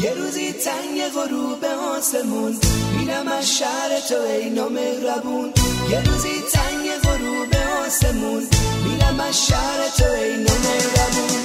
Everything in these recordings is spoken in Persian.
یه روزی تنگ غروب آسمون میرم از شهر تو ای نامهربون. یه روزی تنگ غروب آسمون میرم از شهر تو ای نامهربون.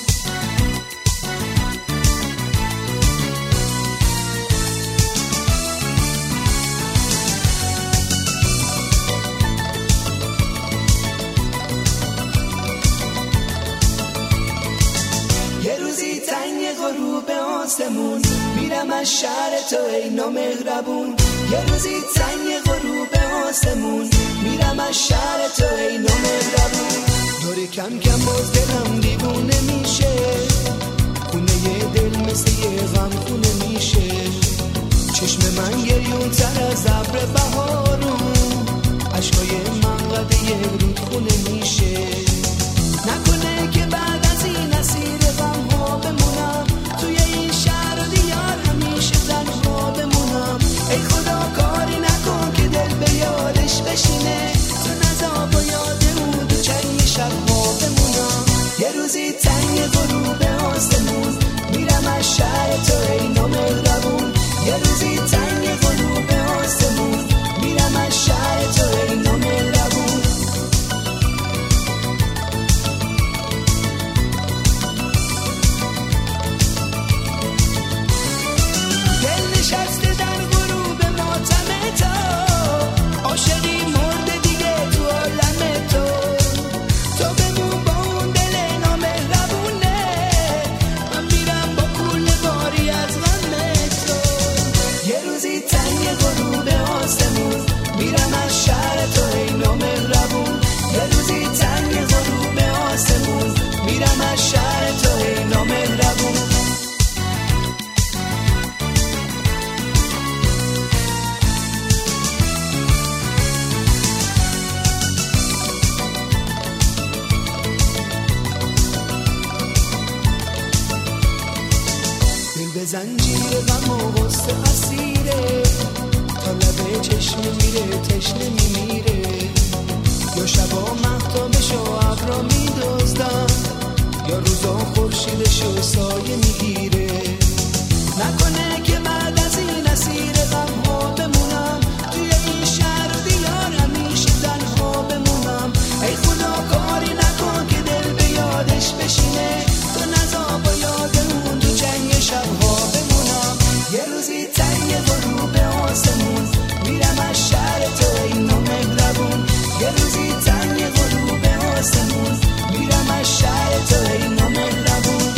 یه روزی تنگ غروب آسمون میرم از شهر تو ای نامهربون. یه روزی تنگ غروب آسمون میرم از شهر تو ای نامهربون. دور کم کم باز دلم دیوونه میشه، خونه یه دل مثل یه غم خونه میشه. چشم من گریون تر از ابر بهارون، عشقای من قد یه رود خونه میشه. نکنه که بعد از این اسیر غم ها بمونم، توی این شهر و دیار همیشه تنها بمونم. ای خدا کاری نکن که دل به یادش بشینه، تو نزا با یاد اون دو چنگ شب ها بمونم. یه روزی تنگ غروب آسمون میرم از شهر تو ای نامهربون. یه روزی تنگ غروب آسمون میرم از شهر تو ای نامهربون. دل نشسته در غروب ماتم تو، عاشقی مرده دیگه تو عالم تو. تو بمون با اون دل نامهربونه، من میرم با کل باری از غم تو. یه روزی تنگ غروب آسمون میرم از شهر تو ای نامهربون. یه روزی تنگ غروب آسمون میرم از شهر تو ای نامهربون. دل به زنجیر غم و غصه اسیره، تا لبه چشم میره تشنه میمیره. یا شبا مهتابشو ابرا میدزدن، یا روزا خورشیدشو سایه میگیره. نکنه که بعد از این اسیر غم ها بمونم، توی این شهر و دیار همیشه تنها بمونم. ای خدا کاری نکن که دل به یادش بشینه، تو نزا با یاد اون تو جنگ شبها بمونم. یه روزی تنگ غروب آسمون میرم از شهر تو ای نامهربون. یه روزی تنگ غروب آسمون میرم از شهر تو ای نامهربون.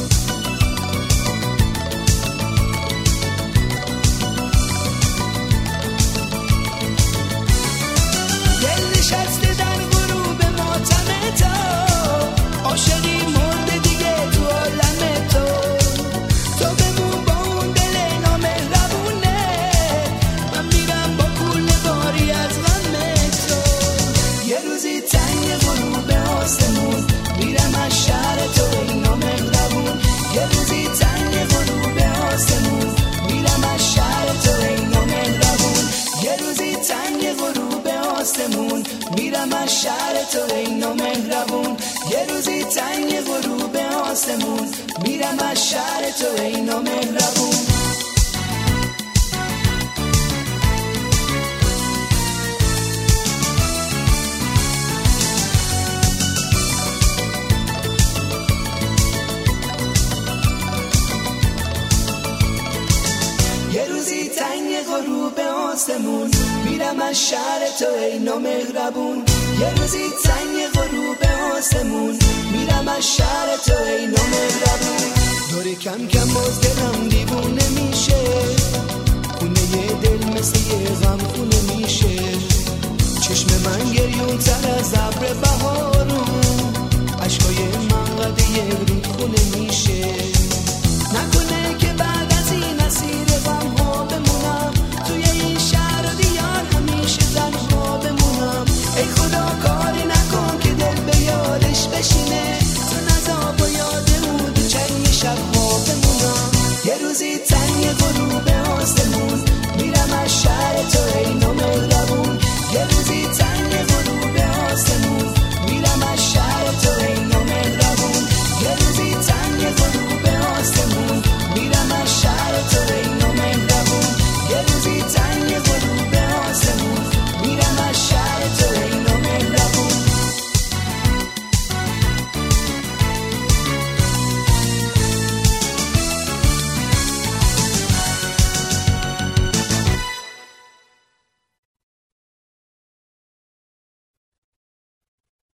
دل نشسته در غروب ماتم تو، عاشقی مرده دیگه تو عالم تو. تو بمون با اون دل نامهربونه، من میرم با کل باری از غم تو. یه روزی تنگ غروب آسمون میرم از شهر تو ای نامهربون. یه روزی تنگ غروب آسمون میرم از شهر تو ای نامهربون. یه روزی تنگ غروب آسمون میرم از شهر تو ای نامهربون. یه روزی تنگ غروب آسمون میرم از شهر تو ای نامهربون. یه روزی تنگ غروب آسمون میرم از شهر تو ای نامهربون. یه روزی تنگ غروب آسمون میرم از شهر تو ای نامهربون. دور کم کم باز دلم دیوونه میشه، خونه یه دل مثل یه غم خونه میشه. چشم من گریون تر از ابر بهارون، عشقای من قد یه رود خونه میشه.